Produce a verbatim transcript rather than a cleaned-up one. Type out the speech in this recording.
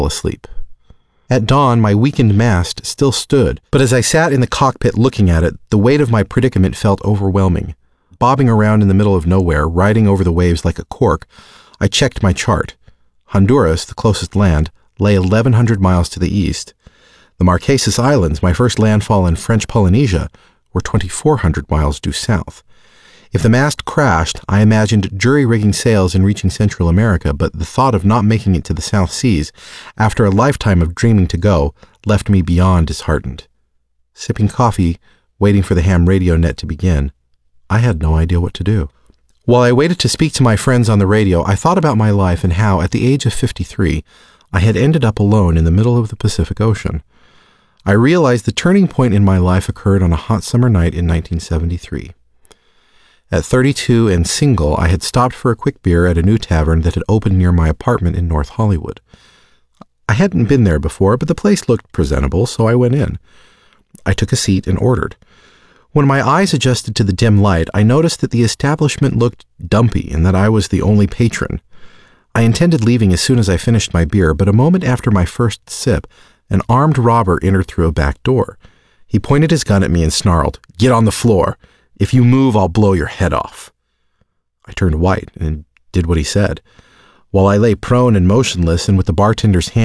asleep. At dawn, my weakened mast still stood, but as I sat in the cockpit looking at it, the weight of my predicament felt overwhelming. Bobbing around in the middle of nowhere, riding over the waves like a cork, I checked my chart. Honduras, the closest land, lay eleven hundred miles to the east. The Marquesas Islands, my first landfall in French Polynesia, were twenty-four hundred miles due south. If the mast crashed, I imagined jury-rigging sails and reaching Central America, but the thought of not making it to the South Seas, after a lifetime of dreaming to go, left me beyond disheartened. Sipping coffee, waiting for the ham radio net to begin, I had no idea what to do. While I waited to speak to my friends on the radio, I thought about my life and how, at the age of fifty-three, I had ended up alone in the middle of the Pacific Ocean. I realized the turning point in my life occurred on a hot summer night in nineteen seventy-three. At thirty-two and single, I had stopped for a quick beer at a new tavern that had opened near my apartment in North Hollywood. I hadn't been there before, but the place looked presentable, so I went in. I took a seat and ordered. When my eyes adjusted to the dim light, I noticed that the establishment looked dumpy and that I was the only patron. I intended leaving as soon as I finished my beer, but a moment after my first sip, an armed robber entered through a back door. He pointed his gun at me and snarled, "Get on the floor. If you move, I'll blow your head off." I turned white and did what he said. While I lay prone and motionless and with the bartender's hand